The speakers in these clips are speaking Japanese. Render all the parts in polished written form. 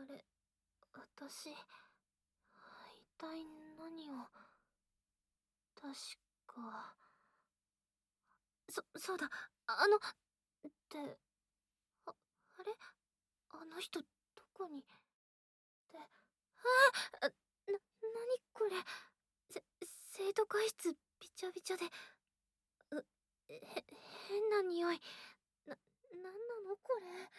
れ、私、一体何を。確か。そうだ、あ、あれあの人、どこに。なにこれ。生徒会室びちゃびちゃで、変な匂い。なんなのこれ。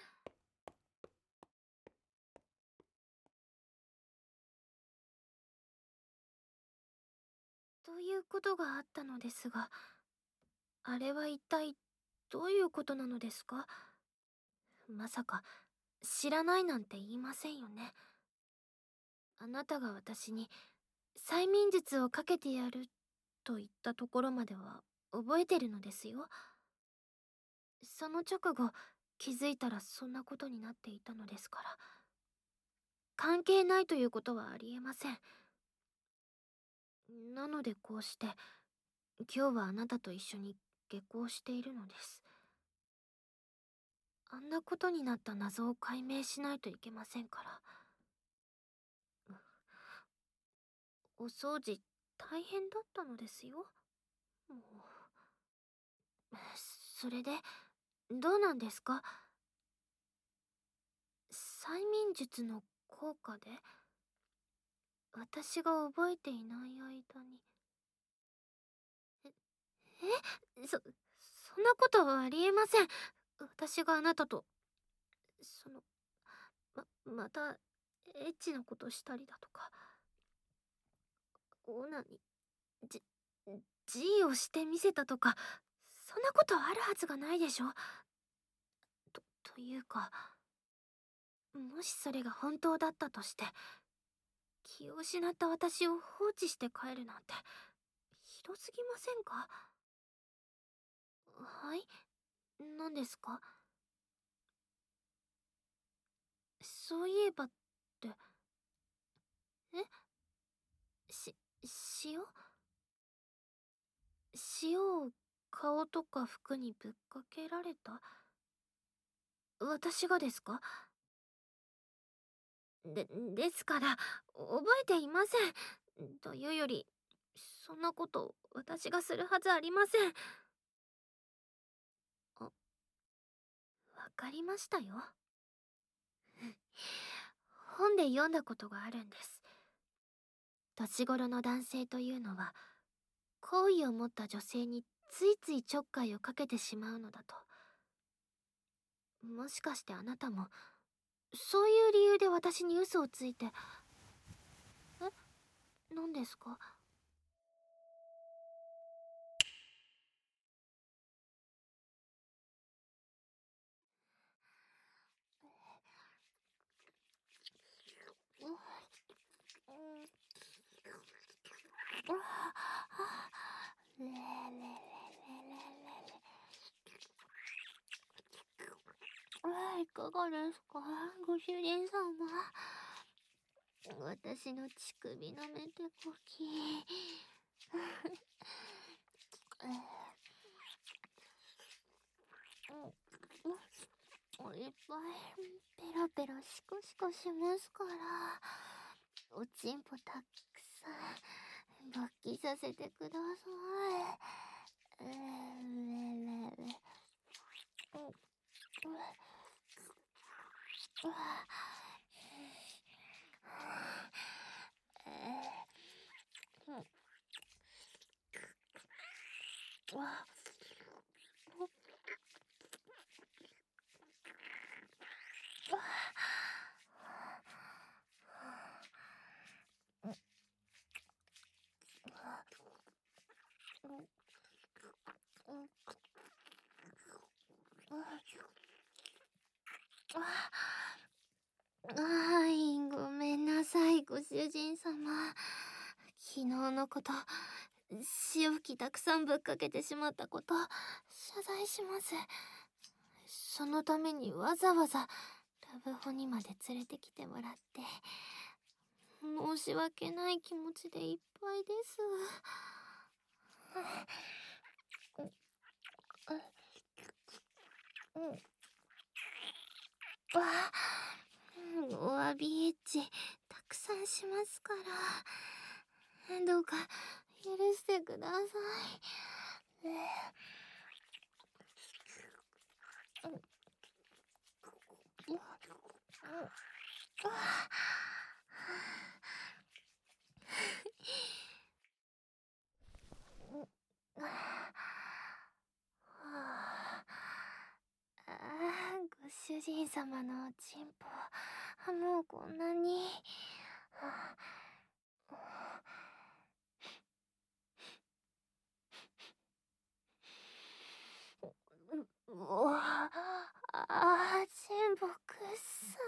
ということがあったのですが、あれは一体どういうことなのですか？まさか、知らないなんて言いませんよね。あなたが私に催眠術をかけてやると言ったところまでは覚えてるのですよ。その直後、気づいたらそんなことになっていたのですから。関係ないということはありえません。なのでこうして、今日はあなたと一緒に下校しているのです。あんなことになった謎を解明しないといけませんから。お掃除大変だったのですよ。もう。それで、どうなんですか？催眠術の効果で私が覚えていない間に。そんなことはありえません。私があなたと、その、また、エッチなことしたりだとか、オナに、じ、G をしてみせたとか、そんなことあるはずがないでしょ。というか、もしそれが本当だったとして、気を失った私を放置して帰るなんて、ひどすぎませんか？はい？何ですか？そういえばって、えし、塩塩を顔とか服にぶっかけられた？私がですか？ですから、覚えていません。というより、そんなこと私がするはずありません。わかりましたよ。本で読んだことがあるんです。年頃の男性というのは、好意を持った女性についついちょっかいをかけてしまうのだと。もしかしてあなたも、そういう理由で私に嘘をついて。何ですか？レレレレレレ。いかがですか、ご主人様。私の乳首舐めてごき。いっぱいペラペラシコシコしますから、おちんぽたくさん勃起させてください。はい、ごめんなさい、ご主人様。昨日のこと、潮吹きたくさんぶっかけてしまったこと、謝罪します。そのためにわざわざラブホにまで連れてきてもらって、申し訳ない気持ちでいっぱいです。おバービーエッジたくさんしますから、どうか許してください。ご主人様のおちんぽ、もうこんなに。ちんぽくっさ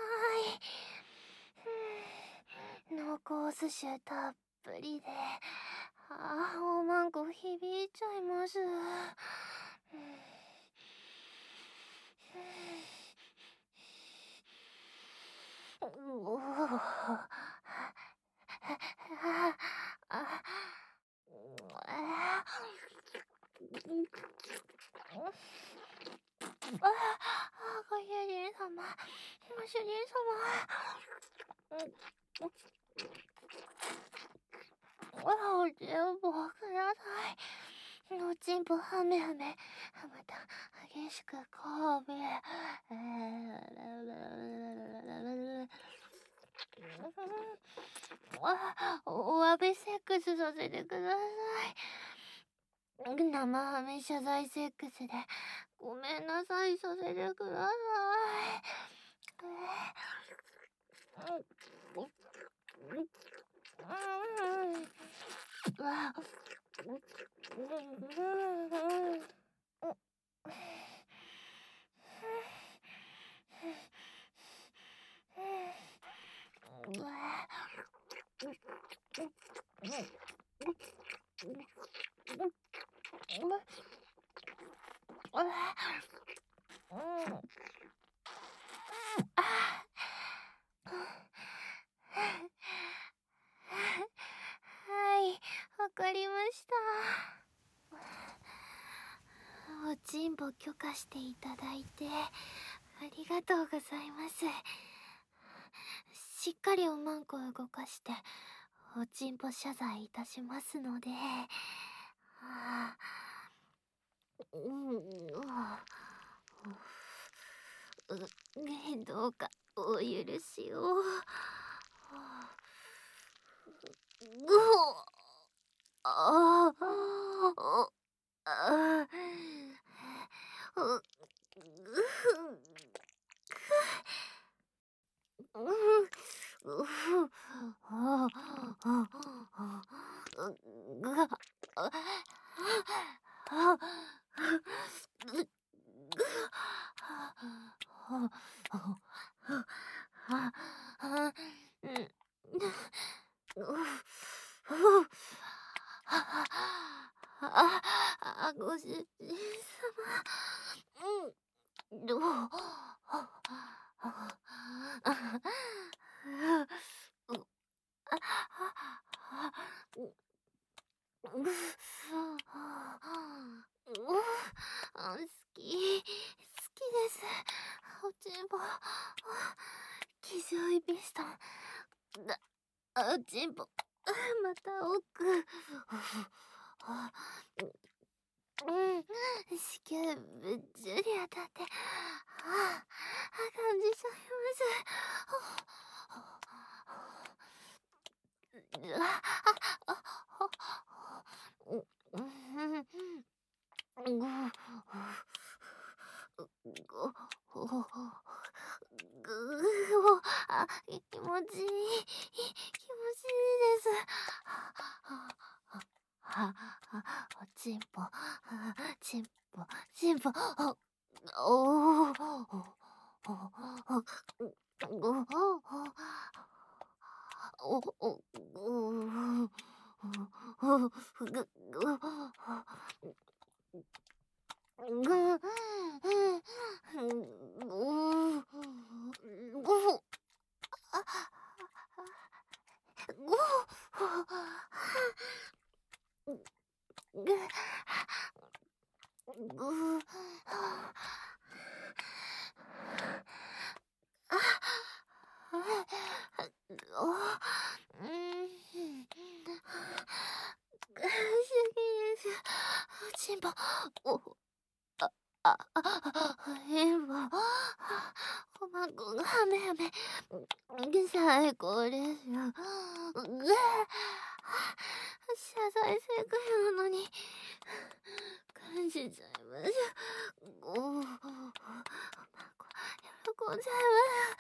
い。濃厚寿司たっぷりで、おまんこ響いちゃいます。ご主人様、ご主人様。おちんぽください。おちんぽはめはめ、また激しく交尾。お詫びセックスさせてください。生ハメ謝罪セックスでごめんなさいさせてくださはい、わかりました。おちんぽ許可していただいてありがとうございます。しっかりおまんこ動かしておちんぽ謝罪いたしますので。どうかお許しを。ああ、ご主人様。どう好きですおちんぽ。気上イビストンだ、おちんぽまた奥。子宮ぶっちゅり当たって、感じちゃい気持ちいいです。おちんぽ、ちんぽ、おお。 ば、お、変は、おまんこがはめはめ、最高ですよ。謝罪せんかやなのに、感じちゃいます。おまんこ、喜んじゃいます。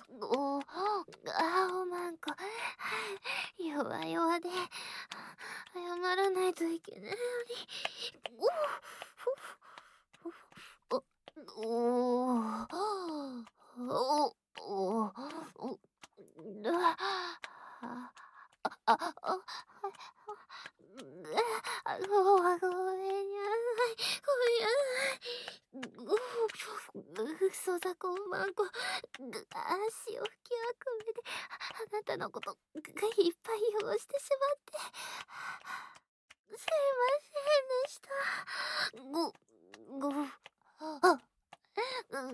おまんこ、弱々で、謝らないといけないのに。おおおおおごめんなさい。ごめんなさい。そざこまんこ、足を吹きあくめで、あなたのこと、いっぱい汚してしまって。すいませんでした。あ、うん、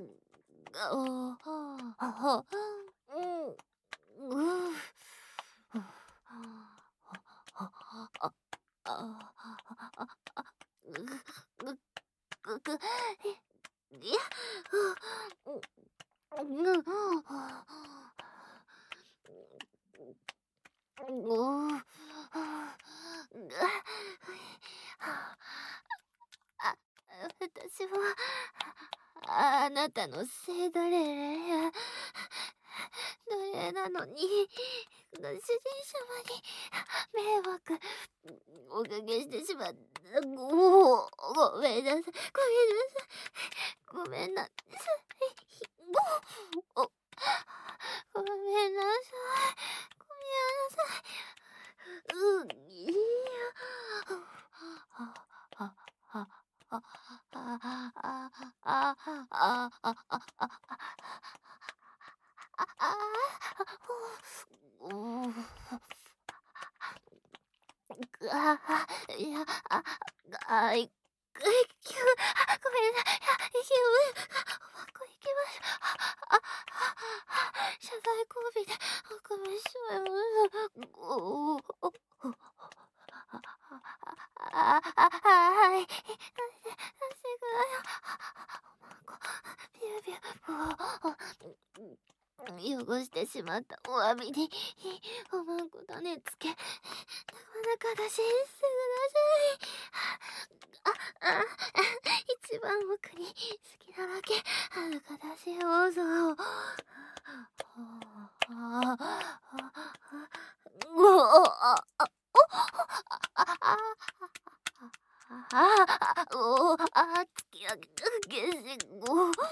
いや、私は、あなたのせいだれ。奴隷なのに、主人様に迷惑おかけしてしまった。ごめんなさい。ごめんなさい。ごごめんなさい。ごめんなさい。いや。いや、あ、いくごめんなさい。行きます。謝罪交尾で、ごめんしまいます。はい。させてください。ビュービュー。汚してしまったお詫びに、おまんこ種つけ、なかなか出しんしてください。一番奥に好きなだけ、はるか出しをぞ。突き上げた消しゴー。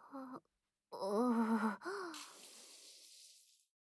あ、あ